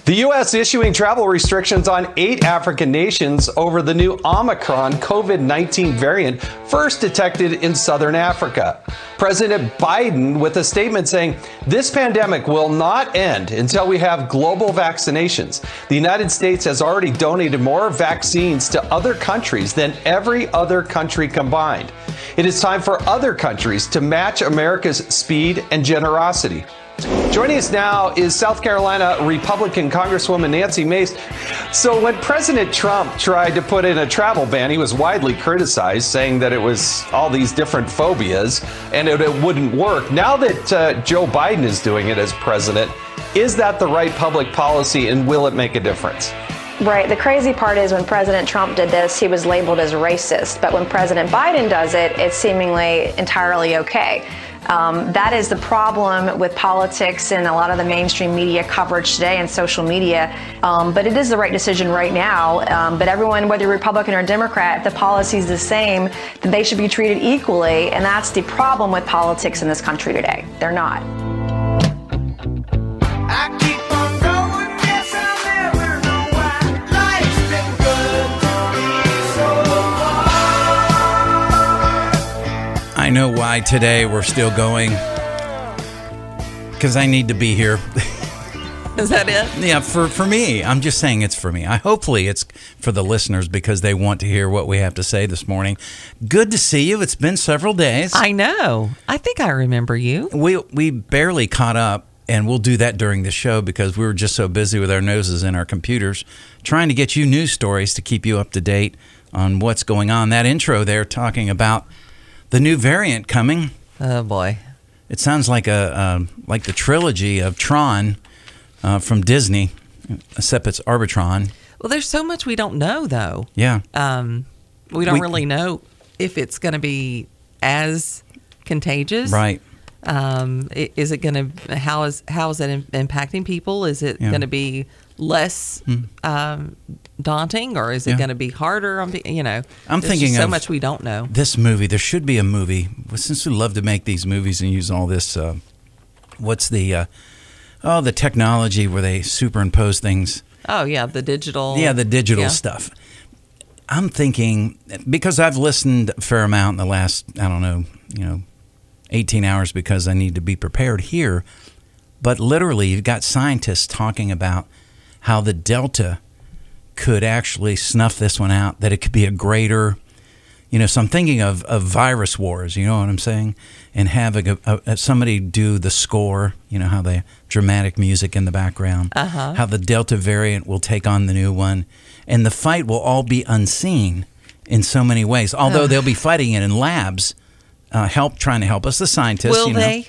The U.S. issuing travel restrictions on 8 African nations over the new Omicron COVID-19 variant first detected in southern Africa. President Biden with a statement saying this pandemic will not end until we have global vaccinations. The United States has already donated more vaccines to other countries than every other country combined. It is time for other countries to match America's speed and generosity. Joining us now is South Carolina Republican Congresswoman Nancy Mace. So when President Trump tried to put in a travel ban, he was widely criticized, saying that it was all these different phobias and it wouldn't work. Now that Joe Biden is doing it as president, is that the right public policy and will it make a difference? Right. The crazy part is when President Trump did this, he was labeled as racist. But when President Biden does it, it's seemingly entirely okay. That is the problem with politics and a lot of the mainstream media coverage today and social media. But it is the right decision right now. But everyone, whether you're Republican or Democrat, if the policy is the same, then they should be treated equally. And that's the problem with politics in this country today. They're not. I know why today we're still going. Because I need to be here. Is that it? Yeah, for me. I'm just saying it's for me. Hopefully it's for the listeners because they want to hear what we have to say this morning. Good to see you. It's been several days. I know. I think I remember you. We barely caught up, and we'll do that during the show because we were just so busy with our noses in our computers trying to get you news stories to keep you up to date on what's going on. That intro there talking about the new variant coming. Oh, boy. It sounds like like the trilogy of Tron from Disney, except it's Arbitron. Well, there's so much we don't know, though. Yeah. We don't really know if it's going to be as contagious. Right. Is it going to? How is it impacting people? Is it going to be less daunting, or is it going to be harder? I'm thinking so much we don't know. This movie. There should be a movie. Since we love to make these movies and use all this, what's the technology where they superimpose things? Oh yeah, the digital. Yeah, the digital stuff. I'm thinking because I've listened a fair amount in the last 18 hours because I need to be prepared here. But literally, you've got scientists talking about how the Delta could actually snuff this one out, that it could be a greater, so I'm thinking of virus wars, you know what I'm saying? And having somebody do the score, how the dramatic music in the background, how the Delta variant will take on the new one, and the fight will all be unseen in so many ways, although they'll be fighting it in labs, trying to help us, the scientists. Will they?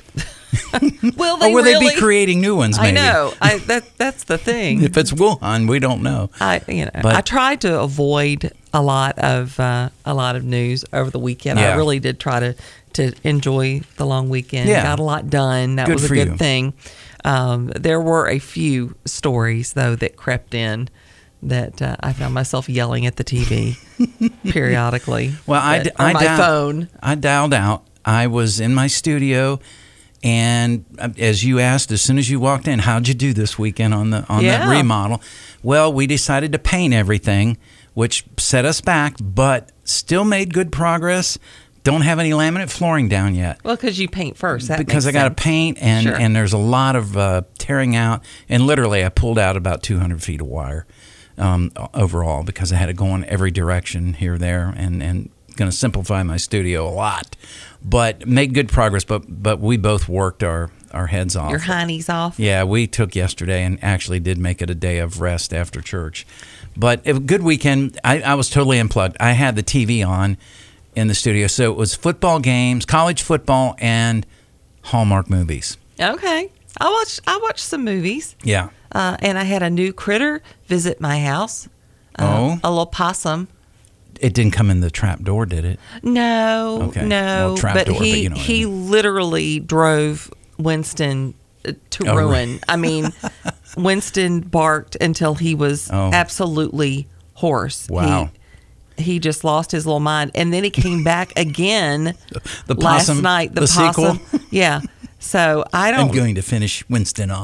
Will they? Or will really? they be creating new ones? Maybe? I know. That's the thing. If it's Wuhan, we don't know. I tried to avoid a lot of news over the weekend. Yeah. I really did try to enjoy the long weekend. Yeah. Got a lot done. That Good was a for good you. thing. There were a few stories though that crept in that I found myself yelling at the TV periodically. Well, on my phone. I dialed out. I was in my studio. And as you asked, as soon as you walked in, how'd you do this weekend on that remodel? Well, we decided to paint everything, which set us back, but still made good progress. Don't have any laminate flooring down yet. Well, because you paint first. Because I got to paint, and there's a lot of tearing out. And literally, I pulled out about 200 feet of wire overall because I had to go in every direction here, there, and going to simplify my studio a lot. But made good progress, but we both worked our heads off. Your heinies off? Yeah, we took yesterday and actually did make it a day of rest after church. But a good weekend. I was totally unplugged. I had the TV on in the studio, so it was football games, college football, and Hallmark movies. Okay. I watched some movies. Yeah. And I had a new critter visit my house. A little possum. It didn't come in the trap door, did it? No, okay. no. Well, trap but door, he but he literally drove Winston to ruin. Right. I mean, Winston barked until he was absolutely hoarse. Wow. He just lost his little mind, and then he came back again the possum, last night. the possum, sequel. Yeah. So I don't. I'm going to finish Winston off.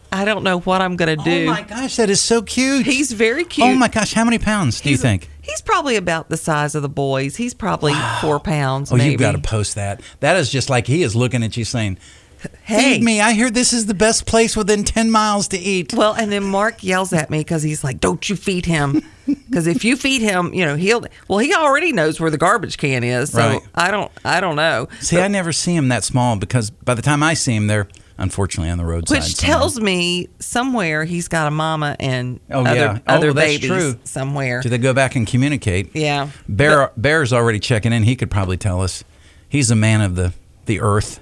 I don't know what I'm going to do. Oh my gosh, that is so cute. He's very cute. Oh my gosh, how many pounds do you think? He's probably about the size of the boys. He's probably 4 pounds. Oh, maybe. you've got to post that. That is just like he is looking at you saying, hey, feed me. I hear this is the best place within 10 miles to eat. Well, and then Mark yells at me because he's like, don't you feed him. Because if you feed him, he already knows where the garbage can is. So right. I don't know. See, I never see him that small because by the time I see him, they're unfortunately on the roadside. Which tells me somewhere he's got a mama and other babies true. somewhere. Do they go back and communicate? Yeah. Bear's already checking in. He could probably tell us. He's a man of the earth.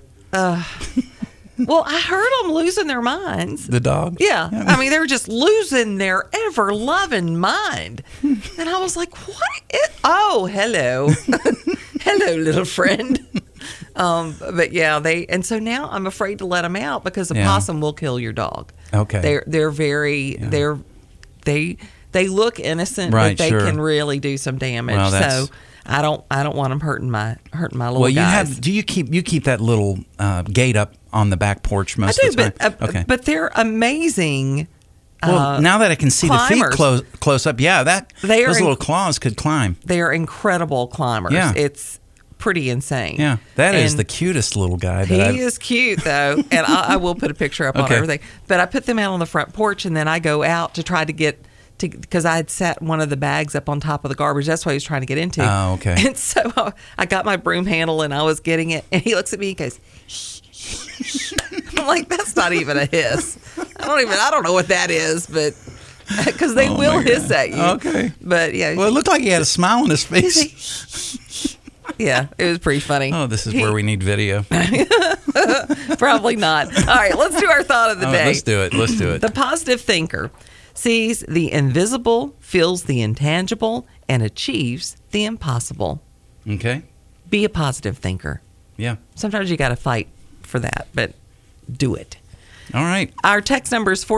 Well, I heard them losing their minds. The dog? Yeah. I mean, they were just losing their ever-loving mind. And I was like, oh, hello. Hello, little friend. But yeah, and so now I'm afraid to let them out because a possum will kill your dog. Okay. They're very, they look innocent, right, but they sure. can really do some damage. Well, so I don't want them hurting my little well, guys. Do you keep that little gate up on the back porch most of the time? Okay. But they're amazing. Well, now that I can see climbers. the feet close up, those little claws could climb. They are incredible climbers. Yeah. It's pretty insane. Yeah, that is the cutest little guy. He is cute, though, and I will put a picture up on everything. But I put them out on the front porch, and then I go out to try to get because I had set one of the bags up on top of the garbage. That's what he was trying to get into. Oh, okay. And so I got my broom handle, and I was getting it, and he looks at me and goes, I'm like, that's not even a hiss. I don't know what that is, but because they will hiss at you. Okay. But yeah. Well, it looked like he had a smile on his face. Yeah, it was pretty funny. Oh, this is where we need video. Probably not. All right, let's do our thought of the day. Let's do it. The positive thinker sees the invisible, feels the intangible, and achieves the impossible. Okay. Be a positive thinker. Yeah. Sometimes you got to fight for that, but do it. All right. Our text number is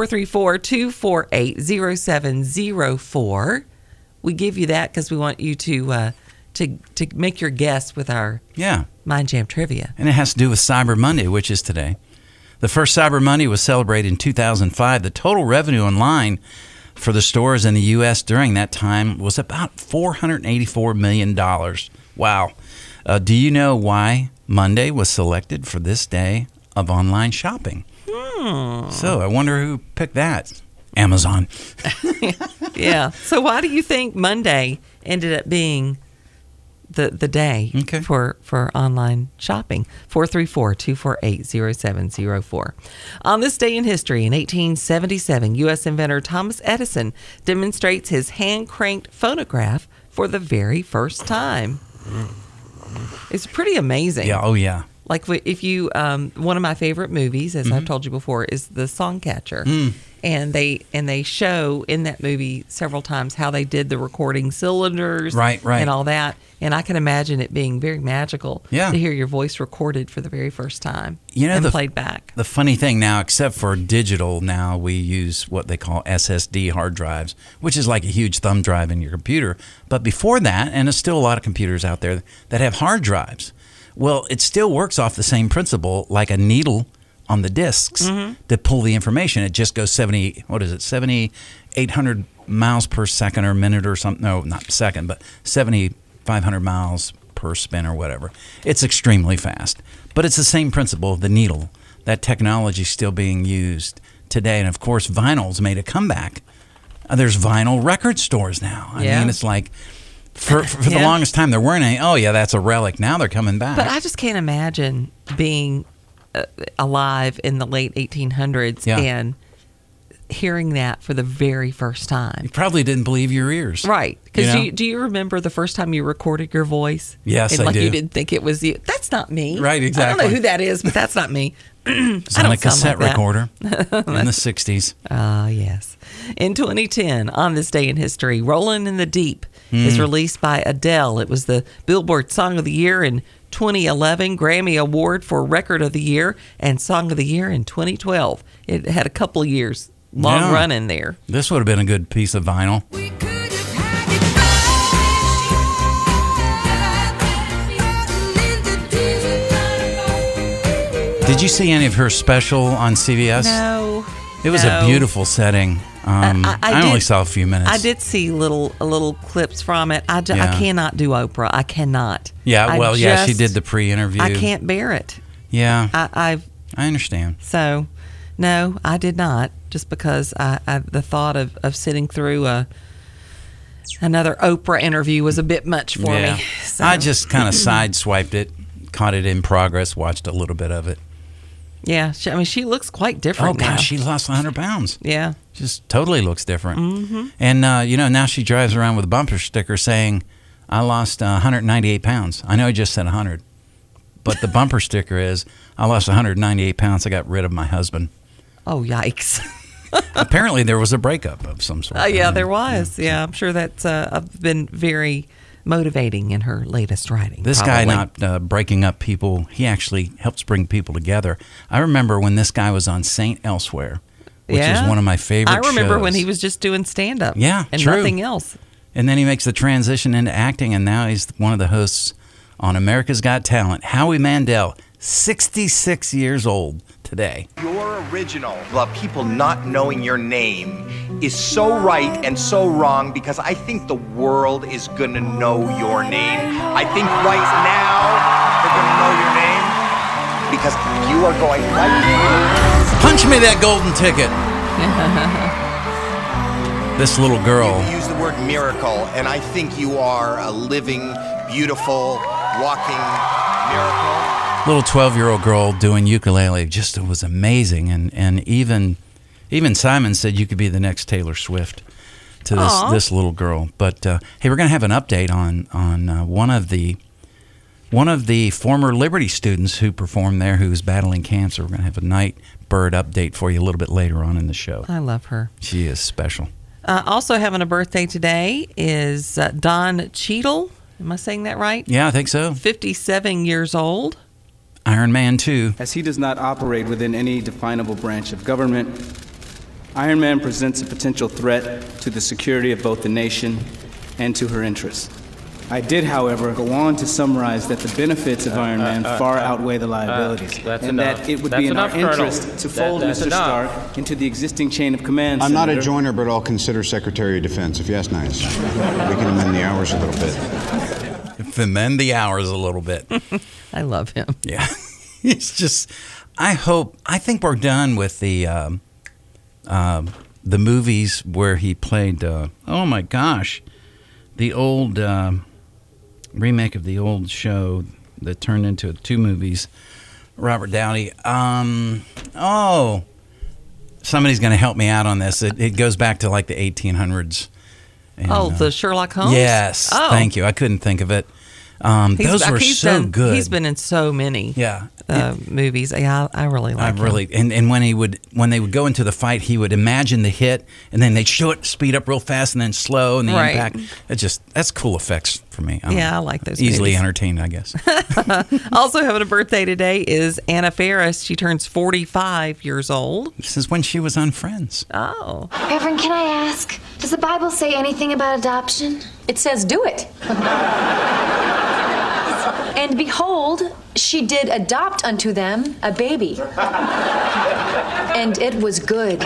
434-248-0704. We give you that because we want you to make your guess with our Mind Jam trivia. And it has to do with Cyber Monday, which is today. The first Cyber Monday was celebrated in 2005. The total revenue online for the stores in the U.S. during that time was about $484 million. Wow. Do you know why Monday was selected for this day of online shopping? So I wonder who picked that. Amazon. Yeah. So why do you think Monday ended up being the day for online shopping? 434-248-0704. On this day in history, in 1877, U.S. inventor Thomas Edison demonstrates his hand-cranked phonograph for the very first time. It's pretty amazing. Yeah. Oh, yeah. Like if you, one of my favorite movies, as I've told you before, is The Songcatcher. And they show in that movie several times how they did the recording cylinders, right, and all that. And I can imagine it being very magical to hear your voice recorded for the very first time, played back. The funny thing now, except for digital, now we use what they call SSD hard drives, which is like a huge thumb drive in your computer. But before that, and there's still a lot of computers out there that have hard drives. Well, it still works off the same principle, like a needle on the discs to pull the information. It just goes 7,800 miles per second or minute or something. No, not second, but 7,500 miles per spin or whatever. It's extremely fast. But it's the same principle of the needle. That technology is still being used today. And, of course, vinyl's made a comeback. There's vinyl record stores now. I mean, it's like... For the longest time, there weren't any. Oh, yeah, that's a relic. Now they're coming back. But I just can't imagine being alive in the late 1800s and hearing that for the very first time. You probably didn't believe your ears. Right. Because do you remember the first time you recorded your voice? Yes, and I do. You didn't think it was you. That's not me. Right, exactly. I don't know who that is, but that's not me. It's on a cassette recorder in the 60s. Ah, yes. In 2010, on this day in history, Rollin' in the Deep is released by Adele. It was the Billboard Song of the Year in 2011, Grammy Award for Record of the Year, and Song of the Year in 2012. It had a couple of years, long run in there. This would have been a good piece of vinyl. Did you see any of her special on CBS? No. It was a beautiful setting. I only saw a few minutes. I did see little clips from it. I cannot do Oprah. I cannot. Yeah, she did the pre-interview. I can't bear it. Yeah, I understand. So, no, I did not. Just because the thought of sitting through another Oprah interview was a bit much for me. So. I just kind of sideswiped it, caught it in progress, watched a little bit of it. Yeah, she looks quite different now. Oh, gosh, she lost 100 pounds. Yeah. Just totally looks different. Mm-hmm. And, now she drives around with a bumper sticker saying, I lost 198 pounds. I know I just said 100. But the bumper sticker is, I lost 198 pounds. I got rid of my husband. Oh, yikes. Apparently there was a breakup of some sort. Yeah, there was. Yeah, I'm sure that's been very motivating in her latest writing. This guy not breaking up people, he actually helps bring people together. I remember when this guy was on Saint Elsewhere, which is one of my favorite shows. I remember when he was just doing stand-up and true. Nothing else. And then he makes the transition into acting, and now he's one of the hosts on America's Got Talent. Howie Mandel, 66 years old today. Your original of people not knowing your name is so right and so wrong because I think the world is going to know your name. I think right now they're going to know your name because you are going right through. Punch me that golden ticket. This little girl. You use the word miracle, and I think you are a living, beautiful, walking miracle. Little 12-year-old girl doing ukulele just was amazing, and even Simon said you could be the next Taylor Swift to this little girl. But hey, we're gonna have an update on one of the former Liberty students who performed there, who's battling cancer. We're gonna have a Night Bird update for you a little bit later on in the show. I love her. She is special. Also having a birthday today is Don Cheadle. Am I saying that right? Yeah, I think so. 57 years old. Iron Man 2. As he does not operate within any definable branch of government, Iron Man presents a potential threat to the security of both the nation and to her interests. I did, however, go on to summarize that the benefits of Iron Man far outweigh the liabilities, and that it would be in our interest to fold Mr. Stark into the existing chain of command. I'm not a joiner, but I'll consider Secretary of Defense, if you ask nice. We can amend the hours a little bit. Amend the hours a little bit. I love him. Yeah. It's just, I think we're done with the movies where he played, oh my gosh, the old remake of the old show that turned into 2 movies. Robert Downey. Somebody's going to help me out on this. It goes back to like the 1800s. And, the Sherlock Holmes? Yes. Thank you. I couldn't think of it. Those were so good. He's been in so many movies. Yeah, I really like him. And when they would go into the fight, he would imagine the hit, and then they'd show it speed up real fast and then slow, and the impact. That's cool effects for me. I like those easily movies. entertained, I guess. Also having a birthday today is Anna Faris. She turns 45 years old. This is when she was on Friends. Oh. Reverend, can I ask, does the Bible say anything about adoption? It says do it. And behold, she did adopt unto them a baby. And it was good.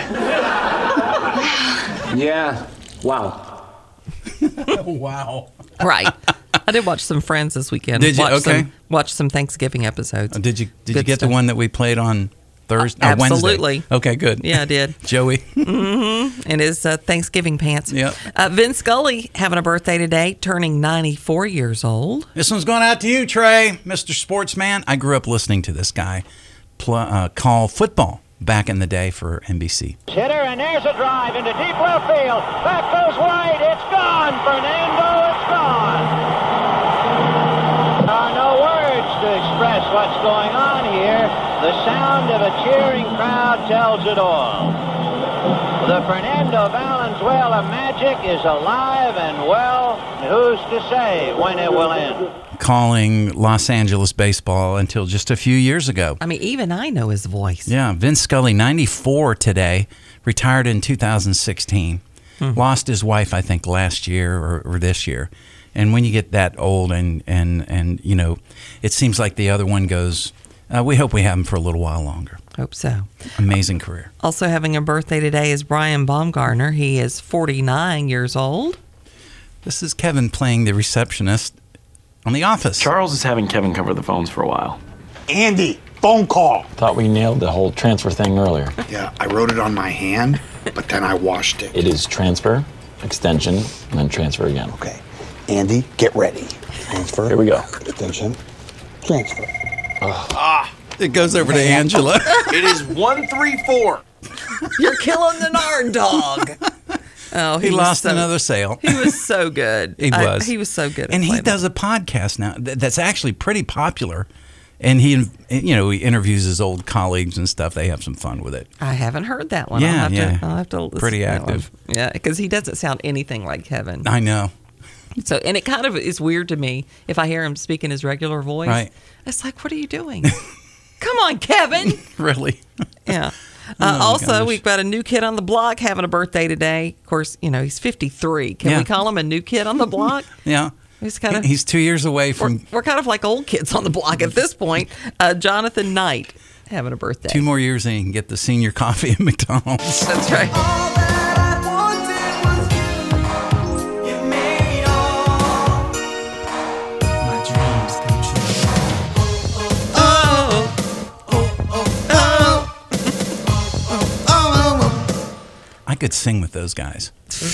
Yeah. Wow. Wow. Right. I did watch some Friends this weekend. Did you? Watch some Thanksgiving episodes. Did you get the one that we played on Thursday? Absolutely. Wednesday? Okay, good. Yeah, I did. Joey. Mm-hmm. And his Thanksgiving pants. Yep. Vin Scully having a birthday today, turning 94 years old. This one's going out to you, Trey, Mr. Sportsman. I grew up listening to this guy call football back in the day for NBC. Hitter, and there's a drive into deep left field. That goes wide. It's gone, Fernando. It's gone. There are no words to express what's going on here. The sound of a cheering crowd tells it all. The Fernando Valenzuela magic is alive and well. Who's to say when it will end? Calling Los Angeles baseball until just a few years ago. I mean, even I know his voice. Yeah, Vin Scully, 94 today, retired in 2016. Mm-hmm. Lost his wife, I think, last year or this year. And when you get that old and you know, it seems like the other one goes We hope we have him for a little while longer. Hope so. Amazing career. Also having a birthday today is Brian Baumgartner. He is 49 years old. This is Kevin playing the receptionist on The Office. Charles is having Kevin cover the phones for a while. Andy, phone call. Thought we nailed the whole transfer thing earlier. Yeah, I wrote it on my hand, but then I washed it. It is transfer, extension, and then transfer again. Okay. Andy, get ready. Transfer. Here we go. Extension. Transfer. It goes over to Angela. It is 134. You're killing the Nard dog. Oh, he lost another sale. He was so good. He was. He was so good. And he does a podcast now that's actually pretty popular. And he interviews his old colleagues and stuff. They have some fun with it. I haven't heard that one. Yeah, I'll have to listen pretty to that active. one. Yeah, because he doesn't sound anything like Kevin. I know. So, and it kind of is weird to me if I hear him speak in his regular voice. Right. It's like, what are you doing? Come on, Kevin. Really? Yeah. Gosh. We've got a new kid on the block having a birthday today. Of course, he's 53. Can we call him a new kid on the block? Yeah. He's 2 years away from... We're kind of like old kids on the block at this point. Jonathan Knight having a birthday. 2 more years and he can get the senior coffee at McDonald's. That's right. I could sing with those guys.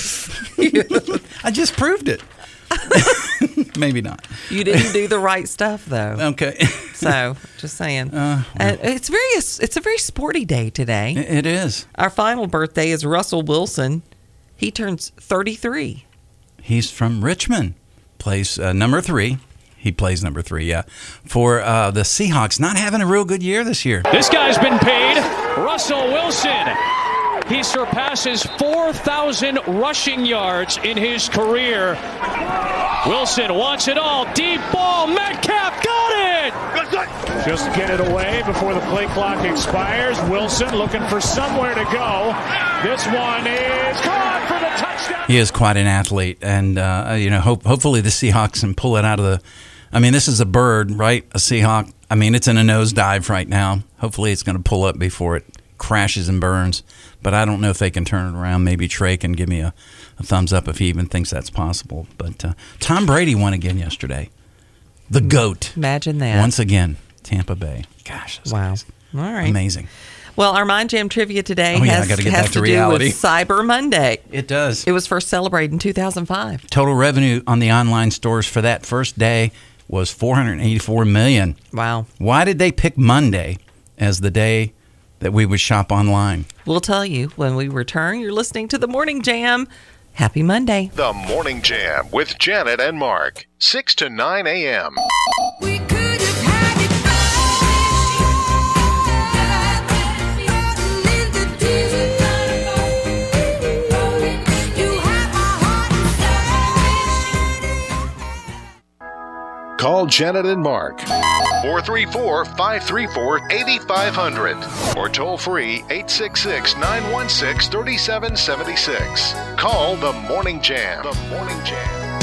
I just proved it. Maybe not. You didn't do the right stuff, though. Okay. So, just saying. It's a very sporty day today. It is. Our final birthday is Russell Wilson. He turns 33. He's from Richmond. Plays number 3. He plays number 3, yeah. For the Seahawks, not having a real good year this year. This guy's been paid. Russell Wilson. He surpasses 4,000 rushing yards in his career. Wilson wants it all. Deep ball. Metcalf got it. Just get it away before the play clock expires. Wilson looking for somewhere to go. This one is caught for the touchdown. He is quite an athlete. And, hopefully the Seahawks can pull it out of the... I mean, this is a bird, right? A Seahawk. I mean, it's in a nosedive right now. Hopefully it's going to pull up before it crashes and burns. But I don't know if they can turn it around. Maybe Trey can give me a thumbs up if he even thinks that's possible. But Tom Brady won again yesterday. The GOAT. Imagine that. Once again, Tampa Bay. Gosh. Wow. All right. Amazing. Well, our Mind Jam trivia today has to do with Cyber Monday. It does. It was first celebrated in 2005. Total revenue on the online stores for that first day was $484 million. Wow. Why did they pick Monday as the day that we would shop online? We'll tell you when we return. You're listening to The Morning Jam. Happy Monday. The Morning Jam with Janet and Mark, 6 to 9 a.m. We could have had it Call Janet and Mark, 434-534-8500, or toll free 866-916-3776. Call The Morning Jam. The Morning Jam.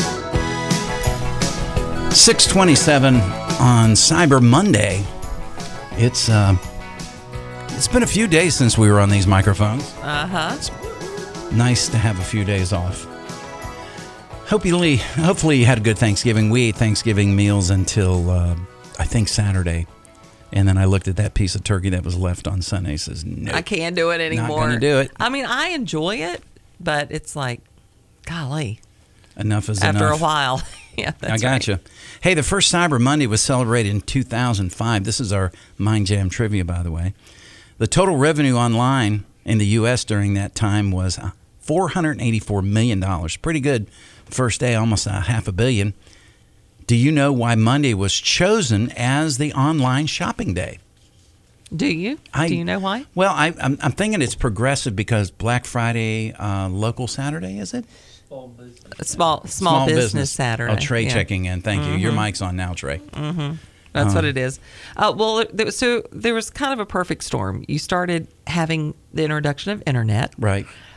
6:27 on Cyber Monday. It's been a few days since we were on these microphones. It's nice to have a few days off. Hopefully you had a good Thanksgiving. We ate Thanksgiving meals until, I think, Saturday. And then I looked at that piece of turkey that was left on Sunday and says, no. I can't do it anymore. Not going to do it. I mean, I enjoy it, but it's like, golly. Enough is After enough. a while. Yeah, that's I got you. Hey, the first Cyber Monday was celebrated in 2005. This is our Mind Jam trivia, by the way. The total revenue online in the U.S. during that time was $484 million. Pretty good first day, almost $500 million. Do you know why Monday was chosen as the online shopping day? Do you? Do you know why? Well, I'm thinking it's progressive because Black Friday, local Saturday, is it? Small business Saturday. Oh, Trey checking in. Thank you. Your mic's on now, Trey. That's what it is. Well, so there was kind of a perfect storm. You started having the introduction of internet. Right.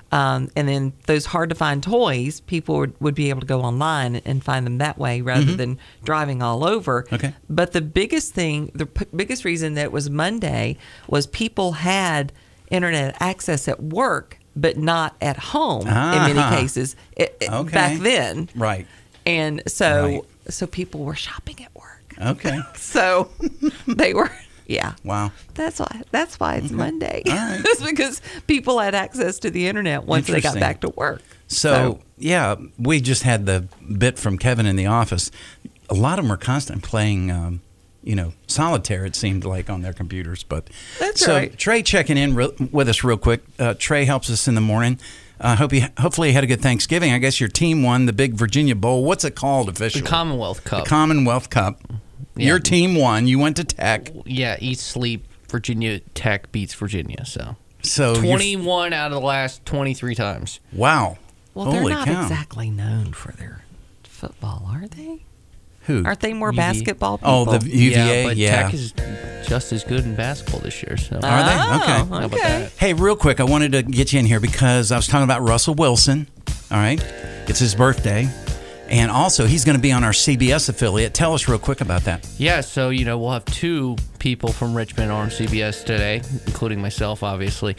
And then those hard-to-find toys, people would be able to go online and find them that way rather than driving all over. Okay. But the biggest thing, biggest reason that it was Monday was people had internet access at work, but not at home in many cases back then. Right. And so people were shopping at work. Okay. So they were... Yeah. Wow. That's why it's Monday. All right. It's because people had access to the internet once they got back to work. So, yeah, we just had the bit from Kevin in the office. A lot of them are constantly playing, solitaire, it seemed like, on their computers. But that's right. Trey checking in with us real quick. Trey helps us in the morning. Hopefully you had a good Thanksgiving. I guess your team won the big Virginia Bowl. What's it called officially? The Commonwealth Cup. The Commonwealth Cup. Yeah. Your team won. You went to Tech. Yeah, eat, sleep. Virginia Tech beats Virginia. So 21 out of the last 23 times. Wow. Well, they're not exactly known for their football, are they? Who? Aren't they more basketball people? Oh, the UVA? Yeah, but Tech is just as good in basketball this year. So. Are they? Okay. How about that? Hey, real quick, I wanted to get you in here because I was talking about Russell Wilson. All right. It's his birthday. And also, he's going to be on our CBS affiliate. Tell us real quick about that. Yeah, so, we'll have two people from Richmond on CBS today, including myself, obviously.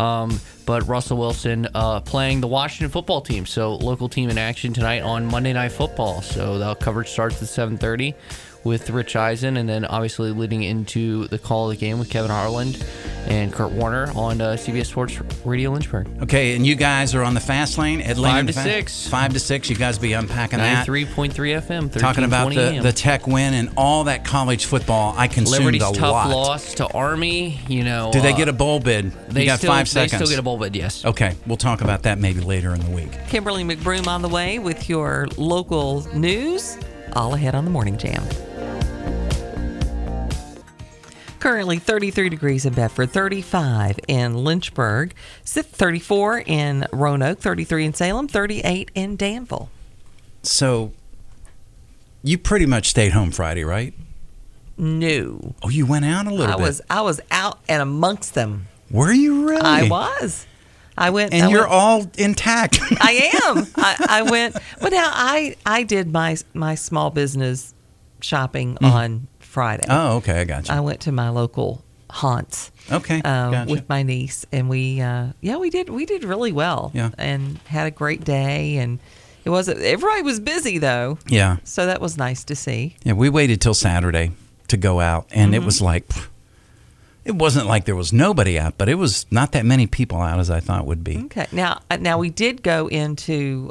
But Russell Wilson playing the Washington football team. So, local team in action tonight on Monday Night Football. So, that coverage starts at 7:30 with Rich Eisen, and then obviously leading into the call of the game with Kevin Harland and Kurt Warner on CBS Sports Radio Lynchburg. Okay, and you guys are on the fast lane at 5 to 6. 5 to 6. You guys be unpacking that. 93.3 FM. Talking about the Tech win and all that college football. I consumed Liberty's a lot. tough loss to Army. Do they get a bowl bid? You got 5 seconds. They still get a bowl bid, yes. Okay, we'll talk about that maybe later in the week. Kimberly McBroom on the way with your local news. All ahead on the Morning Jam. Currently 33 degrees in Bedford, 35 in Lynchburg, 34 in Roanoke, 33 in Salem, 38 in Danville. So you pretty much stayed home Friday, right? No. Oh, you went out a little bit. I was out and amongst them. Were you really? I was. I went. And you're all intact. I am. I went. But now I did my small business shopping on Friday. Oh, okay, I got you. I went to my local haunts. Okay, gotcha. With my niece, and we did really well. Yeah. And had a great day, and everybody was busy though. Yeah. So that was nice to see. Yeah, we waited till Saturday to go out, and it was like, it wasn't like there was nobody out, but it was not that many people out as I thought would be. Okay. Now we did go into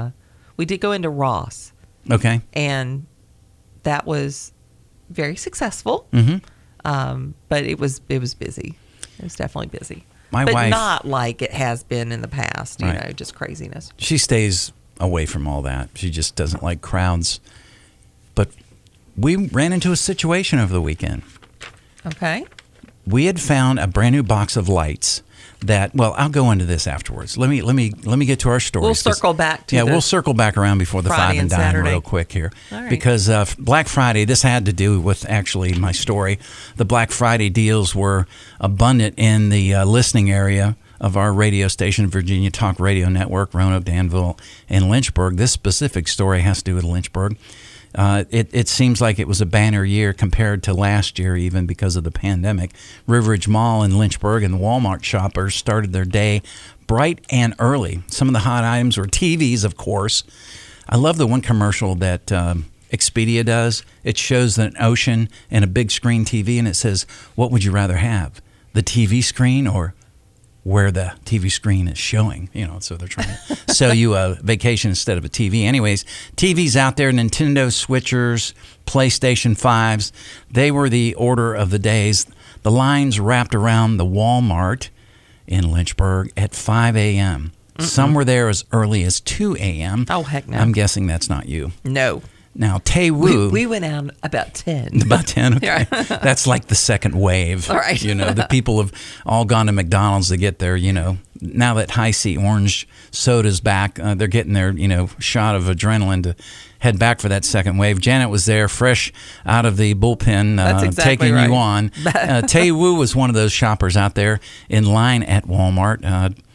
Ross. Okay. And that was very successful. But it was busy. It was definitely busy. My but wife, not like it has been in the past, you know, just craziness. She stays away from all that. She just doesn't like crowds. But we ran into a situation over the weekend. Okay. We had found a brand new box of lights that, well, I'll go into this afterwards. Let me get to our stories. We'll circle back to we'll circle back around before the Friday 5 and dime Saturday. real quick here. All right. Because Black Friday, this had to do with actually my story. The Black Friday deals were abundant in the listening area of our radio station, Virginia Talk Radio Network, Roanoke, Danville, and Lynchburg. This specific story has to do with Lynchburg. It seems like it was a banner year compared to last year, even because of the pandemic. Riveridge Mall in Lynchburg and the Walmart shoppers started their day bright and early. Some of the hot items were TVs, of course. I love the one commercial that Expedia does. It shows an ocean and a big screen TV, and it says, "What would you rather have, the TV screen or where the TV screen is showing?" You know, so they're trying to sell you a vacation instead of a TV. Anyways, TVs out there, Nintendo Switchers, PlayStation 5s, they were the order of the days. The lines wrapped around the Walmart in Lynchburg at 5 a.m. Some were there as early as 2 a.m. Oh, heck no. I'm guessing that's not you. No. Now, Tae-Woo. We went out about 10. About 10, okay. That's like the second wave. All right. You know, the people have all gone to McDonald's to get their, you know, now that High C Orange Soda's back, they're getting their, you know, shot of adrenaline to head back for that second wave. Janet was there, fresh out of the bullpen, exactly taking right. you on. Tae-Woo was one of those shoppers out there in line at Walmart.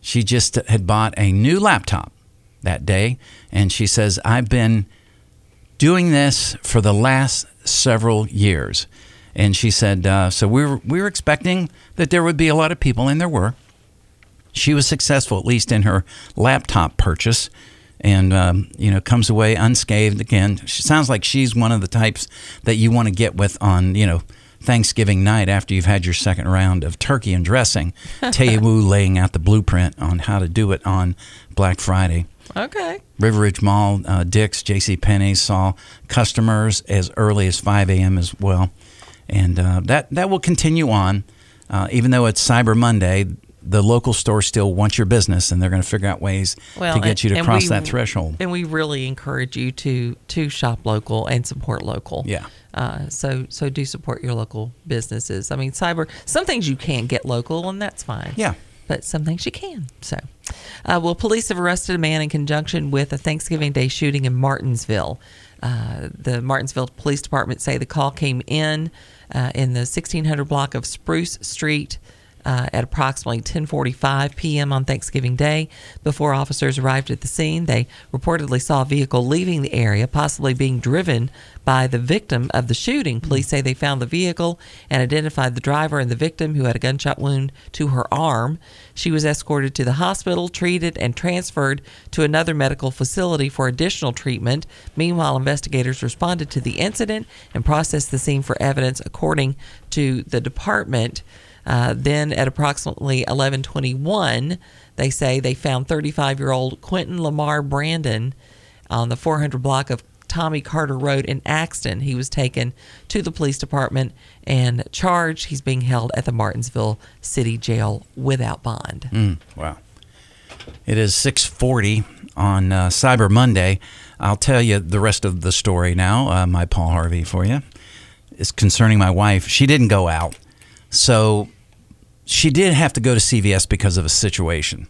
She just had bought a new laptop that day, and she says, I've been doing this for the last several years. And she said, so we were expecting that there would be a lot of people, and there were. She was successful, at least in her laptop purchase, and comes away unscathed again. She sounds like she's one of the types that you want to get with on, Thanksgiving night after you've had your second round of turkey and dressing. Teiwu laying out the blueprint on how to do it on Black Friday. Okay. River Ridge Mall, Dick's, JCPenney saw customers as early as 5 a.m. as well. And that will continue on. Even though it's Cyber Monday, the local stores still want your business, and they're going to figure out ways to get you to cross that threshold. And we really encourage you to shop local and support local. Yeah. So do support your local businesses. I mean, some things you can't get local, and that's fine. Yeah. But some things you can. So, police have arrested a man in conjunction with a Thanksgiving Day shooting in Martinsville. The Martinsville Police Department say the call came in the 1600 block of Spruce Street at approximately 10:45 p.m. on Thanksgiving Day. Before officers arrived at the scene, they reportedly saw a vehicle leaving the area, possibly being driven by the victim of the shooting. Police say they found the vehicle and identified the driver and the victim, who had a gunshot wound to her arm. She was escorted to the hospital, treated, and transferred to another medical facility for additional treatment. Meanwhile, investigators responded to the incident and processed the scene for evidence, according to the department. Then at approximately 11:21, they say they found 35-year-old Quentin Lamar Brandon on the 400 block of Tommy Carter Road in Axton. He was taken to the police department and charged. He's being held at the Martinsville City Jail without bond. Wow. It is 6:40 on Cyber Monday. I'll tell you the rest of the story now. My Paul Harvey for you. It's concerning my wife. She didn't go out. So she did have to go to CVS because of a situation.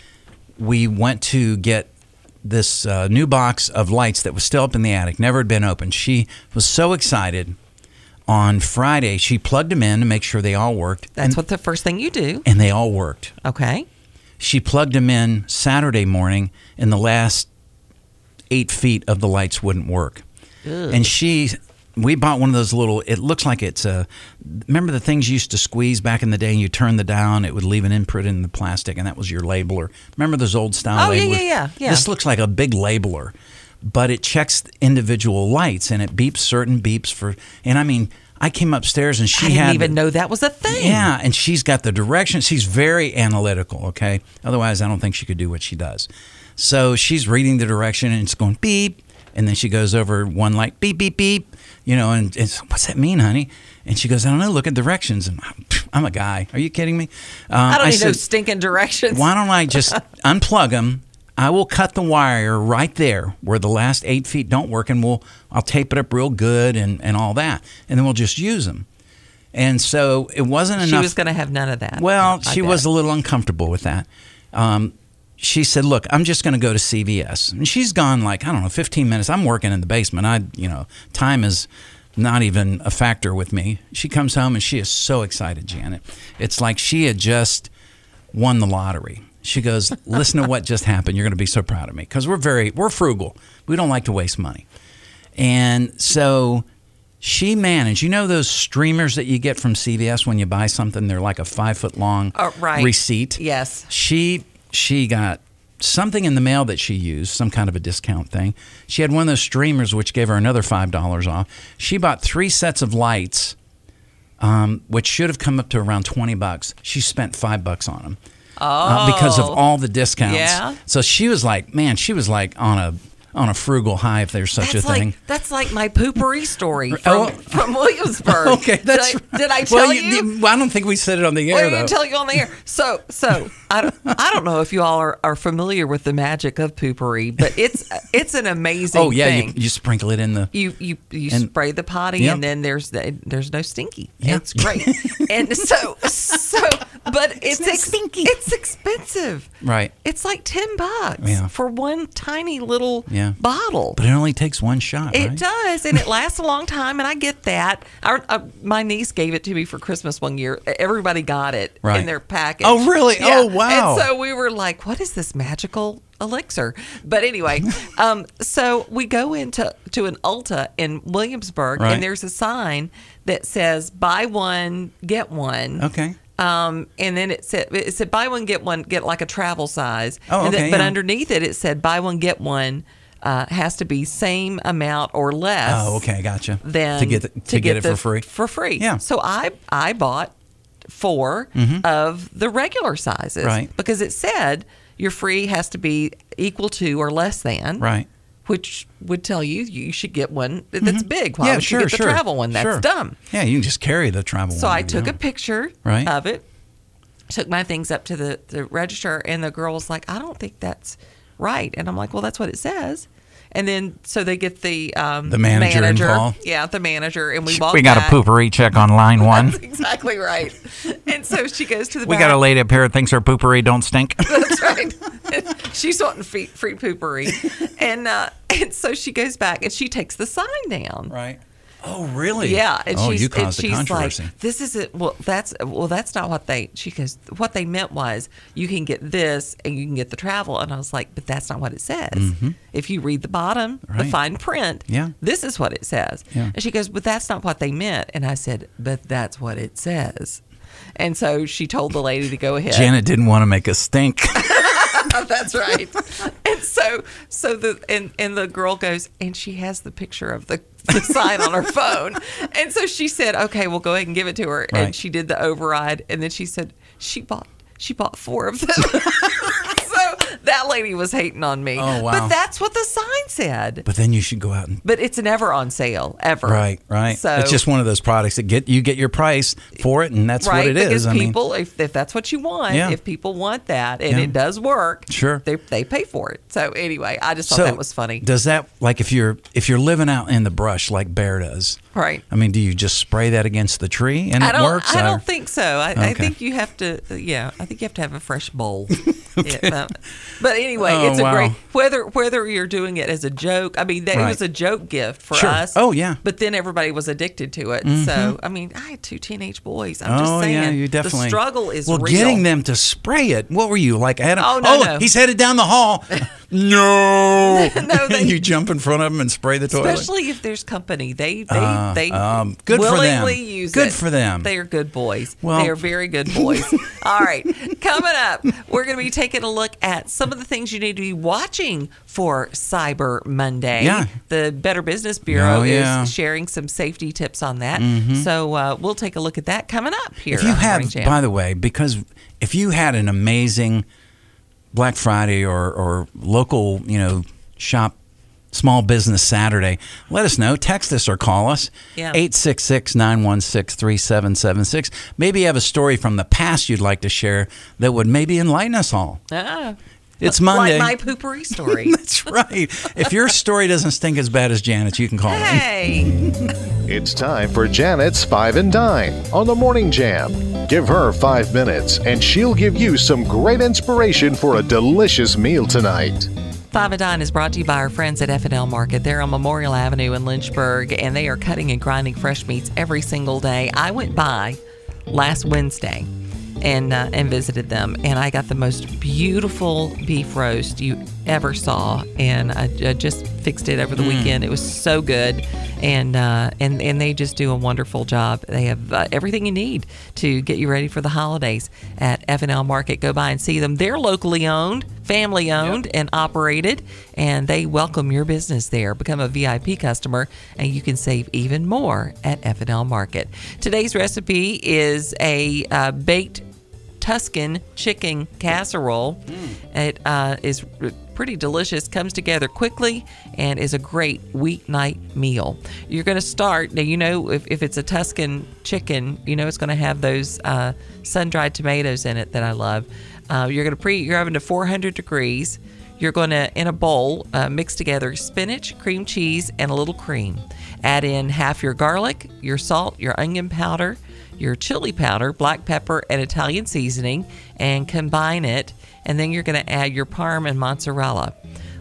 We went to get this new box of lights that was still up in the attic, never had been opened. She was so excited. On Friday, she plugged them in to make sure they all worked. That's what the first thing you do. And they all worked. Okay. She plugged them in Saturday morning, and the last 8 feet of the lights wouldn't work. Ugh. And we bought one of those little, it looks like it's remember the things you used to squeeze back in the day, and you turn the down, it would leave an imprint in the plastic, and that was your labeler. Remember those old style labelers? Yeah. This looks like a big labeler, but it checks individual lights, and it beeps certain beeps and I mean, I came upstairs and I didn't even know that was a thing. Yeah, and she's got the directions. She's very analytical, okay? Otherwise, I don't think she could do what she does. So she's reading the direction, and it's going beep, and then she goes over one light, beep, beep, beep. And what's that mean, honey? And she goes, I don't know, look at directions. And I'm a guy. Are you kidding me? I don't need no stinking directions. Why don't I just unplug them? I will cut the wire right there where the last 8 feet don't work, and I'll tape it up real good and all that. And then we'll just use them. And so it wasn't enough. She was going to have none of that. Well, she was a little uncomfortable with that. She said, look, I'm just going to go to CVS. And she's gone 15 minutes. I'm working in the basement. Time is not even a factor with me. She comes home and she is so excited, Janet. It's like she had just won the lottery. She goes, listen to what just happened. You're going to be so proud of me. Because we're frugal. We don't like to waste money. And so she managed. You know those streamers that you get from CVS when you buy something? They're like a 5-foot long receipt. Yes. She got something in the mail that she used, some kind of a discount thing. She had one of those streamers, which gave her another $5 off. She bought 3 sets of lights, which should have come up to around $20. She spent $5 on them because of all the discounts. Yeah. So she was like on a frugal high, if there's such a thing. That's like my poopery story from Williamsburg. Okay, did I tell you? I don't think we said it on the air, though. I didn't tell you on the air. So I don't know if you all are familiar with the magic of poopery, but it's an amazing thing. You sprinkle it in the you spray the potty, and then there's no stinky. Yeah. It's great. And so but it's expensive. Right. It's like $10 for one tiny little bottle. But it only takes one shot, It right? does, and it lasts a long time, and I get that. My niece gave it to me for Christmas one year. Everybody got it in their package. Oh, really? Yeah. Oh, wow. And so we were like, what is this magical elixir? But anyway, so we go into an Ulta in Williamsburg, Right. and there's a sign that says, buy one, get one. Okay. And then it said buy one, get like a travel size. Oh, okay, But yeah. underneath it said buy one, get one. Has to be same amount or less. Oh, okay, gotcha. Than to get it for free. For free. Yeah. So I bought 4 of the regular sizes. Right. Because it said your free has to be equal to or less than. Right. Which would tell you should get one that's big. Why Yeah, would sure, you get the sure, travel one? That's sure. dumb. Yeah, you can just carry the travel So one. I took a picture Right. of it, took my things up to the register, and the girl was like, I don't think that's right. And I'm like, well, that's what it says. And then, so they get the manager involved. Yeah, the manager. And we walk We got back. a poopery check on line 1. That's exactly right. And so she goes to the We back. got a lady up here that thinks her poopery don't stink. That's right. She's wanting free poopery. And so she goes back and she takes the sign down. Right. Oh, really? Yeah. And you caused a controversy. like, this isn't, that's not what she goes, what they meant was you can get this and you can get the travel. And I was like, but that's not what it says. Mm-hmm. If you read the bottom, the Right. fine print, Yeah. this is what it says. Yeah. And she goes, but that's not what they meant. And I said, but that's what it says. And so she told the lady to go ahead. Janet didn't want to make a stink. That's right. And so the girl goes, and she has the picture of the sign on her phone. And so she said, okay, we'll go ahead and give it to her. Right. And she did the override. And then she said she bought 4 of them. So that lady was hating on me. Oh, wow. But that's what the sign said. But then you should go out and But it's never on sale, ever. Right. So it's just one of those products that you get your price for it, and that's right, what it because is. people, if that's what you want, Yeah. if people want that, and Yeah. it does work, Sure. they pay for it. So anyway, I just thought that was funny. Does that, like, if you're living out in the brush like Bear does? Right. I mean, do you just spray that against the tree and it works? I don't think so. I Okay. think you have to. Yeah, I think you have to have a fresh bowl. Okay. Yeah, but anyway, Oh, it's a wow. great whether you're doing it as a joke. I mean, it Right. was a joke gift for Sure. us. Oh, yeah. But then everybody was addicted to it. Mhm. So I mean, I had 2 teenage boys. I'm just Oh saying. yeah, you definitely. The struggle is well, real. getting them to spray it. What were you like, Adam? Oh, no. He's headed down the hall. No, No, and you jump in front of them and spray the toilet. Especially if there's company, they good for them. willingly use Good it. for them. They are good boys. Well- They are very good boys. All right, coming up, we're going to be taking a look at some of the things you need to be watching for Cyber Monday. Yeah. The Better Business Bureau Oh, yeah. is sharing some safety tips on that. Mhm. So we'll take a look at that coming up here. If you on had, Morning Jam. by the way, because if you had an amazing Black Friday or local, shop, small business Saturday, let us know. Text us or call us. Yeah. 866-916-3776. Maybe you have a story from the past you'd like to share that would maybe enlighten us all. It's Monday. Like my poopery story. That's right. If your story doesn't stink as bad as Janet's, you can call me. Hey. It's time for Janet's 5 and Dine on the Morning Jam. Give her 5 minutes and she'll give you some great inspiration for a delicious meal tonight. 5 and Dine is brought to you by our friends at F&L Market. They're on Memorial Avenue in Lynchburg, and they are cutting and grinding fresh meats every single day. I went by last Wednesday and visited them, and I got the most beautiful beef roast you ever saw, and I just fixed it over the weekend. It was so good, and they just do a wonderful job. They have everything you need to get you ready for the holidays at F&L Market. Go by and see them. They're locally owned, family owned, and operated, and they welcome your business there. Become a VIP customer, and you can save even more at F&L Market. Today's recipe is a baked Tuscan chicken casserole. It is pretty delicious, comes together quickly, and is a great weeknight meal. You're going to start, now if it's a Tuscan chicken, it's going to have those sun-dried tomatoes in it that I love. You're going to preheat your oven to 400 degrees. You're going to, in a bowl, mix together spinach, cream cheese, and a little cream. Add in half your garlic, your salt, your onion powder, your chili powder, black pepper, and Italian seasoning, and combine it. And then you're going to add your parm and mozzarella.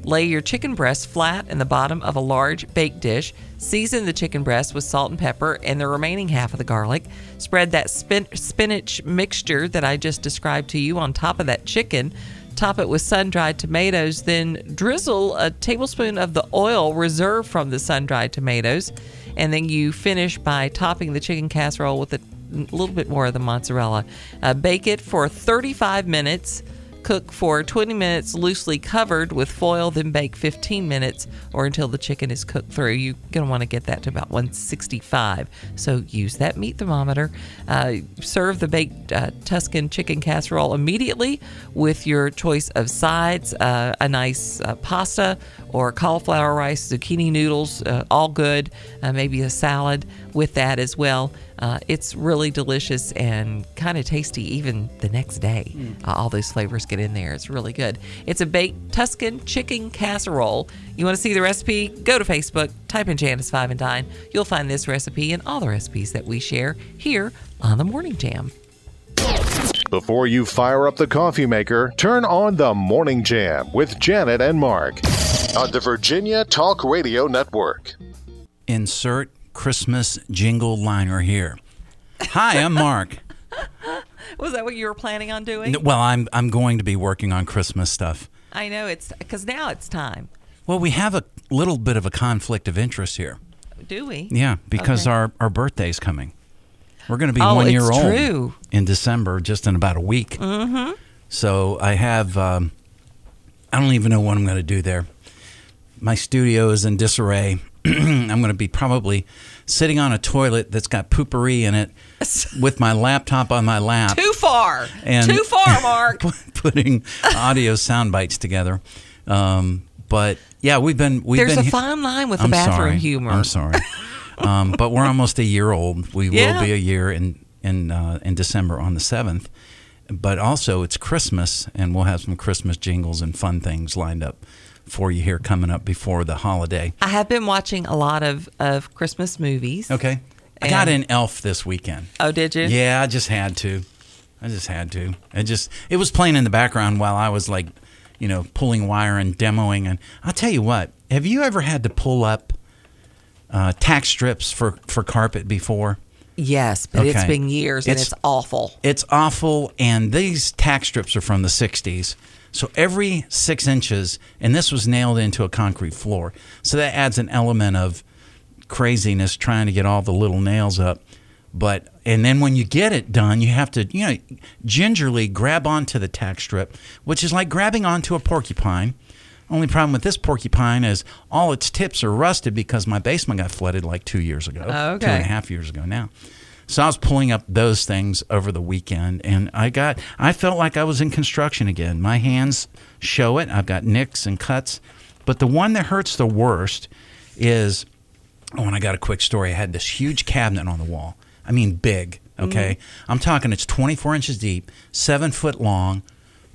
Lay your chicken breast flat in the bottom of a large baked dish. Season the chicken breast with salt and pepper and the remaining half of the garlic. Spread that spinach mixture that I just described to you on top of that chicken. Top it with sun-dried tomatoes, then drizzle a tablespoon of the oil reserved from the sun-dried tomatoes, and then you finish by topping the chicken casserole with a little bit more of the mozzarella. Bake it for 35 minutes. Cook for 20 minutes loosely covered with foil, then bake 15 minutes or until the chicken is cooked through. You're going to want to get that to about 165. So use that meat thermometer. Serve the baked Tuscan chicken casserole immediately with your choice of sides, a nice pasta or cauliflower rice, zucchini noodles, all good, maybe a salad with that as well. It's really delicious and kind of tasty even the next day. All those flavors get in there. It's really good. It's a baked Tuscan chicken casserole. You want to see the recipe? Go to Facebook, type in Janice 5 and Dine. You'll find this recipe and all the recipes that we share here on The Morning Jam. Before you fire up the coffee maker, turn on The Morning Jam with Janet and Mark on the Virginia Talk Radio Network. Insert Christmas jingle liner here. Hi, I'm Mark. Was that what you were planning on doing? Well, I'm going to be working on Christmas stuff. I know, it's because now it's time. Well, we have a little bit of a conflict of interest here. Do we? Yeah, because our birthday's coming. We're going to be 1 year old true. In December, just in about a week. Mm-hmm. So I have, I don't even know what I'm going to do there. My studio is in disarray. I'm going to be probably sitting on a toilet that's got poopery in it with my laptop on my lap. Too far, Mark. Putting audio sound bites together. But yeah, there's a fine line with the bathroom humor. I'm sorry. But we're almost a year old. We will be a year in December on the 7th. But also it's Christmas, and we'll have some Christmas jingles and fun things lined up for you here coming up before the holiday. I have been watching a lot of Christmas movies. Okay. I got in Elf this weekend. Oh, did you? Yeah, I just had to. It was playing in the background while I was pulling wire and demoing. And I'll tell you what, have you ever had to pull up tack strips for carpet before? Yes, but it's been years and it's awful. It's awful, and these tack strips are from the 60s. So every 6 inches, and this was nailed into a concrete floor. So that adds an element of craziness trying to get all the little nails up. And then when you get it done, you have to, gingerly grab onto the tack strip, which is like grabbing onto a porcupine. Only problem with this porcupine is all its tips are rusted because my basement got flooded like 2 years ago. Oh, okay. 2.5 years ago now. So I was pulling up those things over the weekend, and I felt like I was in construction again. My hands show it. I've got nicks and cuts. But the one that hurts the worst is, and I got a quick story. I had this huge cabinet on the wall. I mean, big, okay? I'm talking it's 24 inches deep, 7 foot long,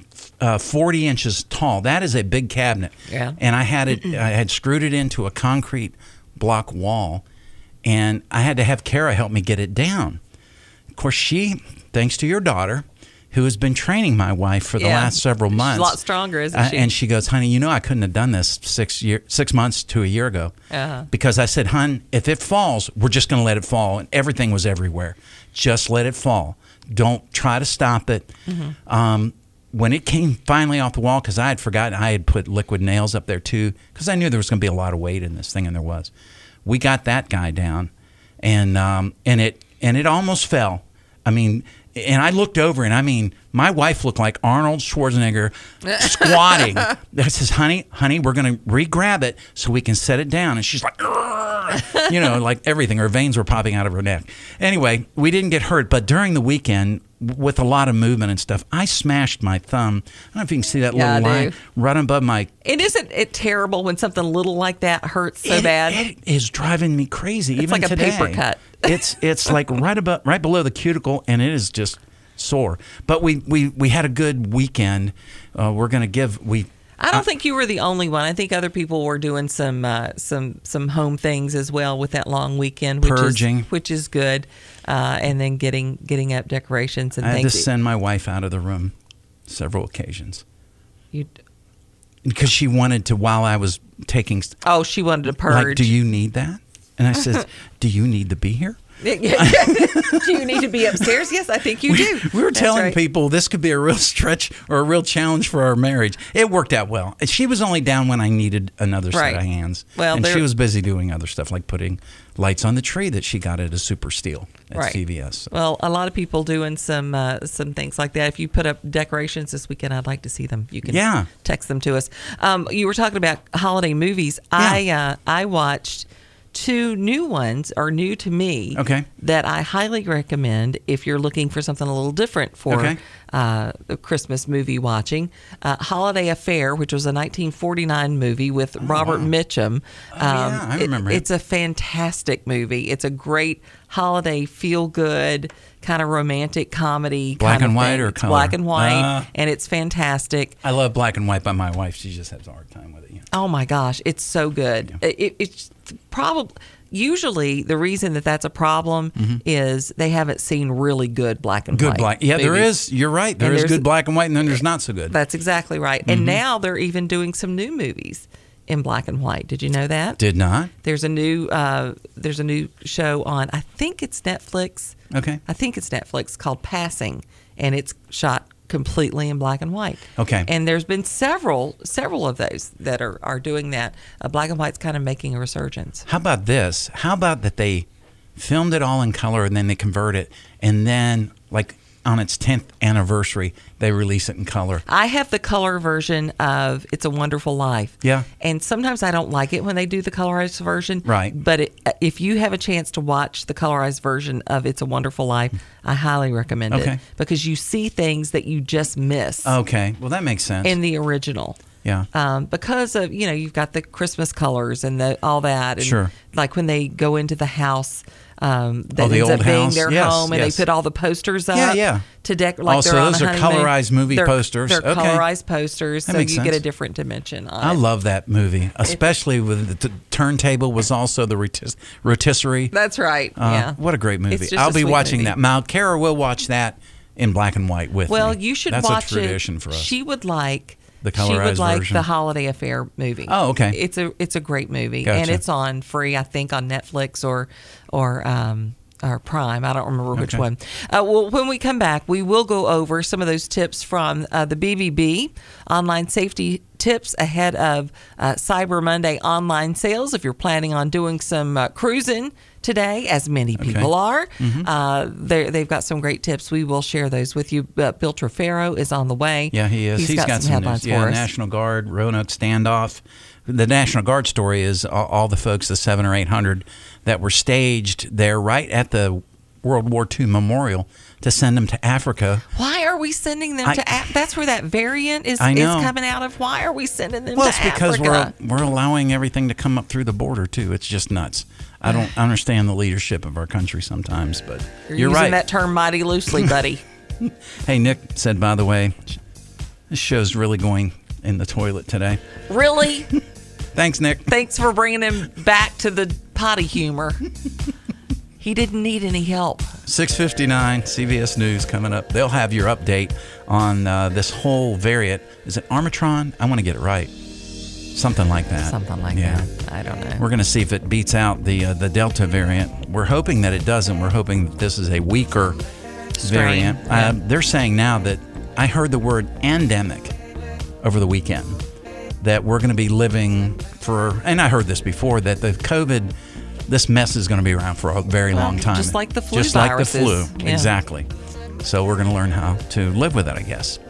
40 inches tall. That is a big cabinet. Yeah. And I had screwed it into a concrete block wall, and I had to have Kara help me get it down. Of course, she, thanks to your daughter, who has been training my wife for the last several months. She's a lot stronger, isn't she? And she goes, honey, I couldn't have done this 6 months to a year ago. Uh-huh. Because I said, hon, if it falls, we're just going to let it fall. And everything was everywhere. Just let it fall. Don't try to stop it. Mm-hmm. When it came finally off the wall, because I had forgotten, I had put liquid nails up there too, because I knew there was going to be a lot of weight in this thing, and there was. We got that guy down, and it almost fell. I mean, and I looked over, and I mean, my wife looked like Arnold Schwarzenegger squatting. I says, honey, we're going to re-grab it so we can set it down. And she's like, like everything. Her veins were popping out of her neck. Anyway, we didn't get hurt, but during the weekend, with a lot of movement and stuff, I smashed my thumb. I don't know if you can see that little line right above my... And isn't it terrible when something little like that hurts so bad? It is driving me crazy. It's even like today. a paper cut. It's like right below the cuticle, and it is just sore. But we had a good weekend. We're going to give... I don't think you were the only one. I think other people were doing some home things as well with that long weekend, which is good, and then getting up decorations and things. I things. had to send my wife out of the room several occasions. because she wanted to, while I was taking. Oh, she wanted to purge. Like, do you need that? And I said, do you need to be here? Do you need to be upstairs? Yes, I think you do. We were telling people this could be a real stretch or a real challenge for our marriage. It worked out well. She was only down when I needed another set of hands. Well, and she was busy doing other stuff like putting lights on the tree that she got at a Super Steel at CVS. So. Well, a lot of people doing some things like that. If you put up decorations this weekend, I'd like to see them. You can text them to us. You were talking about holiday movies. Yeah. I watched 2 new ones, are new to me, that I highly recommend if you're looking for something a little different for the Christmas movie watching. Holiday Affair, which was a 1949 movie with Robert Mitchum. I remember It's a fantastic movie. It's a great holiday, feel-good, kind of romantic comedy. Black and white or color? Black and white, and it's fantastic. I love black and white, but my wife, she just has a hard time with it. Oh my gosh, it's so good. Yeah. It's probably usually the reason that's a problem is they haven't seen really good black and white. Yeah, movies. There is. You're right. There is good black and white, and then there's not so good. That's exactly right. And now they're even doing some new movies in black and white. Did you know that? Did not. There's a new show on, I think it's Netflix. Okay. I think it's Netflix, called Passing, and it's shot completely in black and white. Okay. And there's been several of those that are doing that. Black and white's kind of making a resurgence. How about this? How about that they filmed it all in color and then they convert it, and then like on its 10th anniversary, they release it in color. I have the color version of It's a Wonderful Life. Yeah. And sometimes I don't like it when they do the colorized version. Right. But if you have a chance to watch the colorized version of It's a Wonderful Life, I highly recommend it. Because you see things that you just miss. Okay. Well, that makes sense. In the original. Yeah. Because of, you've got the Christmas colors and all that. And sure. Like when they go into the house. That the ends old up being house? their home, and they put all the posters up. To deck. Like so they're on those a are colorized movie posters. They're colorized posters, that so you sense. get a different dimension on I it. love that movie, especially with the turntable was also the rotisserie. That's right. Yeah. What a great movie! It's just I'll a be sweet watching movie. that. Now, Kara will watch that in black and white with me. Well, you should That's watch a tradition for us. She would like the colorized version. The Holiday Affair movie. Oh, okay. It's a great movie, Gotcha. and it's on free, I think, on Netflix or Prime. I don't remember which one. Well, when we come back, we will go over some of those tips from the BBB, online safety tips ahead of Cyber Monday online sales. If you're planning on doing some cruising today, as many people are, they've got some great tips. We will share those with you. Bill Trefero is on the way. Yeah, he is. He's got some headlines news. for us. National Guard, Roanoke standoff. The National Guard story is all the folks, the 700 or 800 that were staged there right at the World War II memorial to send them to Africa. Why are we sending them to Africa? That's where that variant is coming out of. Why are we sending them to Africa? Well, it's because we're allowing everything to come up through the border, too. It's just nuts. I don't understand the leadership of our country sometimes, but you're right. Using that term mighty loosely, buddy. Hey, Nick said, by the way, this show's really going in the toilet today. Really? Thanks, Nick. Thanks for bringing him back to the potty humor. He didn't need any help. 6:59, CBS News coming up. They'll have your update on this whole variant. Is it Omicron? I want to get it right. Something like that. Something like that. I don't know. We're going to see if it beats out the Delta variant. We're hoping that it doesn't. We're hoping that this is a weaker variant. Yeah. They're saying now that I heard the word endemic over the weekend. That we're going to be living for, and I heard this before, that the COVID, this mess is going to be around for a very long time. Just like the flu Just viruses. like the flu, exactly. So we're going to learn how to live with it, I guess.